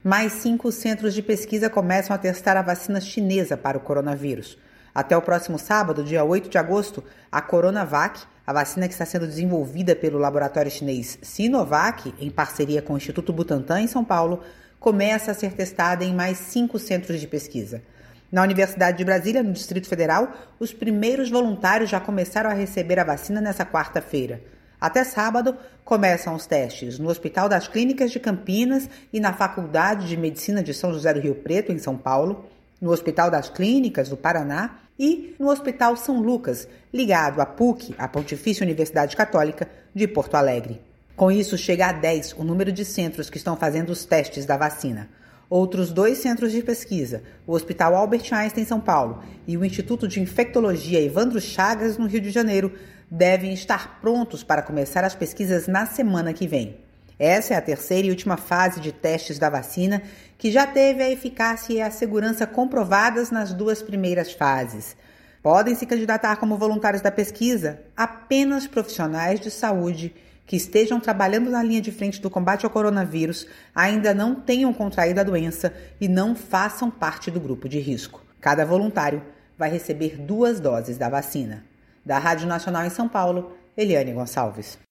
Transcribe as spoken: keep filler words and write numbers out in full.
Mais cinco centros de pesquisa começam a testar a vacina chinesa para o coronavírus. Até o próximo sábado, dia oito de agosto, a Coronavac, a vacina que está sendo desenvolvida pelo laboratório chinês Sinovac, em parceria com o Instituto Butantan, em São Paulo, começa a ser testada em mais cinco centros de pesquisa. Na Universidade de Brasília, no Distrito Federal, os primeiros voluntários já começaram a receber a vacina nesta quarta-feira. Até sábado, começam os testes no Hospital das Clínicas de Campinas e na Faculdade de Medicina de São José do Rio Preto, em São Paulo, no Hospital das Clínicas do Paraná e no Hospital São Lucas, ligado à P U C, a Pontifícia Universidade Católica de Porto Alegre. Com isso, chega a dez o número de centros que estão fazendo os testes da vacina. Outros dois centros de pesquisa, o Hospital Albert Einstein em São Paulo e o Instituto de Infectologia Evandro Chagas, no Rio de Janeiro, devem estar prontos para começar as pesquisas na semana que vem. Essa é a terceira e última fase de testes da vacina, que já teve a eficácia e a segurança comprovadas nas duas primeiras fases. Podem se candidatar como voluntários da pesquisa apenas profissionais de saúde que estejam trabalhando na linha de frente do combate ao coronavírus, ainda não tenham contraído a doença e não façam parte do grupo de risco. Cada voluntário vai receber duas doses da vacina. Da Rádio Nacional em São Paulo, Eliane Gonçalves.